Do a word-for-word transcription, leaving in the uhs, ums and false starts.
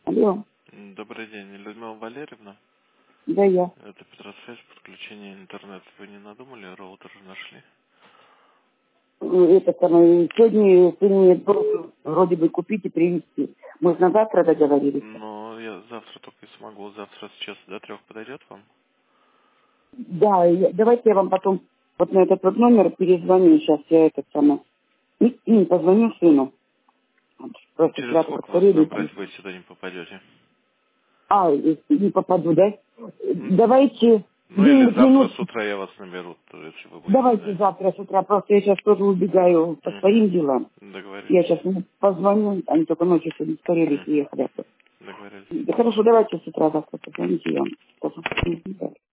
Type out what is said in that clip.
Алло, Добрый день, Людмила Валерьевна. да я. Это Петросвязь, подключение интернета. Вы не надумали, роутер нашли? Это самое, сегодня вы мне просто вроде бы купить и привезти. Мы же на завтра договорились. Но я завтра только и смогу. Завтра с часа до трех подойдет вам? Да, я- давайте я вам потом вот на этот вот номер перезвоню. Сейчас я этот самый, и- и позвоню сыну. Вот, просто Через свято сколько вас подходили. Там. набрать, вы сюда не попадете? А, и- не попаду, да? М? Давайте Ну или где-нибудь завтра минут. с утра я вас наберу, то если вы будете Давайте занять. завтра с утра. Просто я сейчас тоже убегаю по своим делам. Угу. Я Договорились. сейчас позвоню, они только ночью сегодня скорее Угу. приехали. Договорились. Да хорошо, давайте с утра завтра позвоните, я вам скажу. Мгм, да.